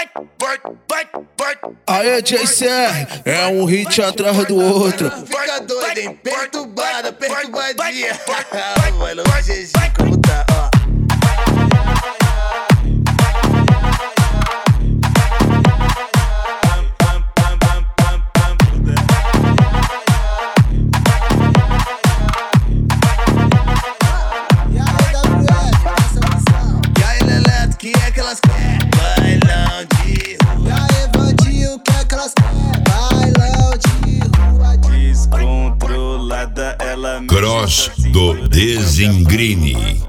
Aê, JCR, é um hit atrás do outro. Fica doido, hein? Perturbada, perturbadinha. Mano, o GG como tá, ó. E aí, Leleto, que é que elas querem? Bailão de rua. E aí, Vandinho, o que é que elas querem? Bailão de rua. Descontrolada, ela me Cross do Desengrine.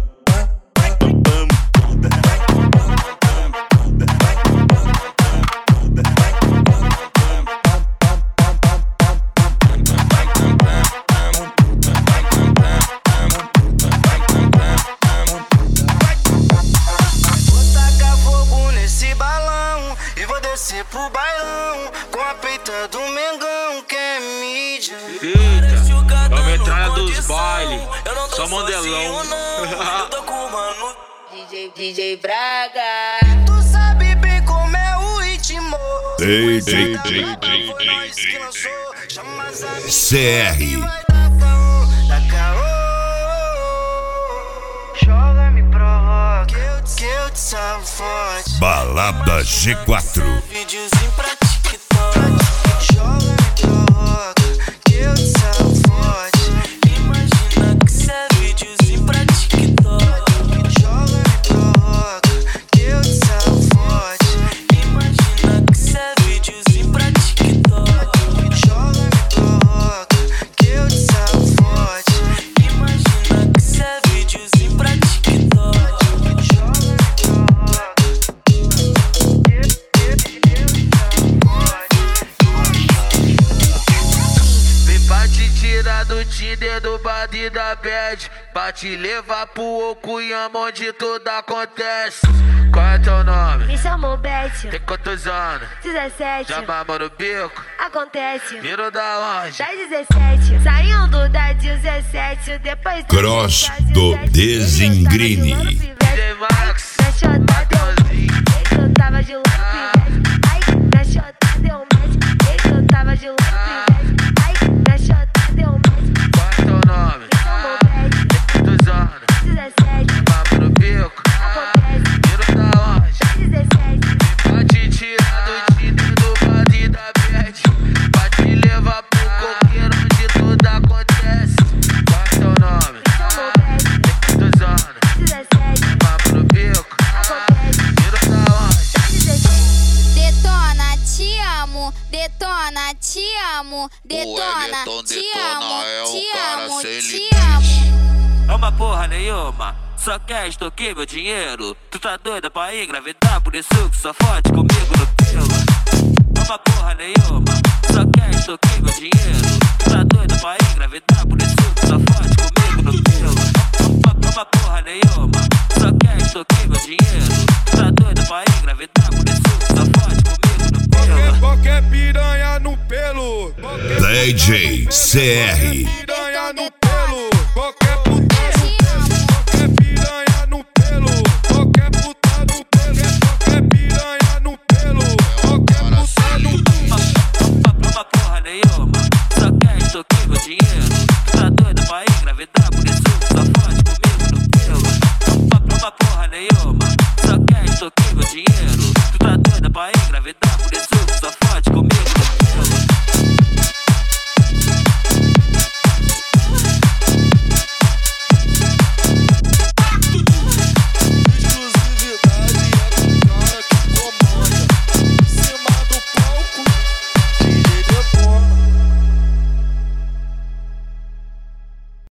Descer pro bailão com a peita do Mengão, que é mídia. Eita, é uma entrada dos bailes, só modelão. Eu tô com o mano DJ Braga. Tu sabe bem como é o ritmo. DJ CR. Joga, me provoca, que eu te salvo forte. Balada G4. Videozinho pra TikTok. Joga, me provoca, que eu te salvo forte. Imagina que cê é videozinho pra TikTok. Joga, me provoca, que eu te salvo forte. Imagina que cê é videozinho pra TikTok. Joga, me provoca, que eu te salvo forte. Imagina que cê é videozinho pra TikTok. Joga, me provoca. Vem pra te tirar do Tinder, do bar e da bad, pra te levar pro Okuyama onde tudo acontece. Qual é teu nome? Me chamou Beth, Tem quantos anos? 17, Já mamou no bico? acontece. Vindo da onde? Das 17, saindo da 17, depois da Cross 17, do eu Desengrine. tava de louco, DJ Max. na chota deu eu tava de louco, ai, na chota deu match, eu tava de louco, ai, na chota deu match. Qual é teu nome? Me chamou Beth, Tem quantos anos? 17, Mamou no bico? acontece. Vindo da onde? Das 17, Pra te tirar do Tinder, do bar e da bad, pra te levar pro coqueiro onde tudo acontece. Qual é teu nome? me chamou Beth, Tem quantos anos? 17, Mamou no bico? acontece. Vindo da onde? Das 17. Detona, te amo, detona, te amo, detona, Wellington te detona, amo, é um te cara amo, sem te limite. amo. É uma porra nenhuma, só quer extorquir meu dinheiro. Tu tá doida pra engravidar, por isso que só fode comigo no pelo. É uma porra nenhuma, só quer extorquir meu dinheiro. Tu tá doida pra engravidar, por isso que só fode comigo no pelo. É uma porra nenhuma, só quer extorquir meu dinheiro. Tu tá doida pra engravidar, por isso que só fode comigo no pelo. Qualquer piranha no pelo. DJ CR. Piranha no pelo. Qualquer putaria. Qualquer piranha no pelo. Qualquer puta no pelo. Qualquer piranha no pelo. Qualquer puta no pelo. Uma porra nenhuma, só quer extorquir meu dinheiro. Tu tá doida pra engravidar, por isso que só fode comigo no pelo. Uma porra nenhuma, só quer extorquir meu dinheiro. Tu tá doida pra engravidar, por isso que só fode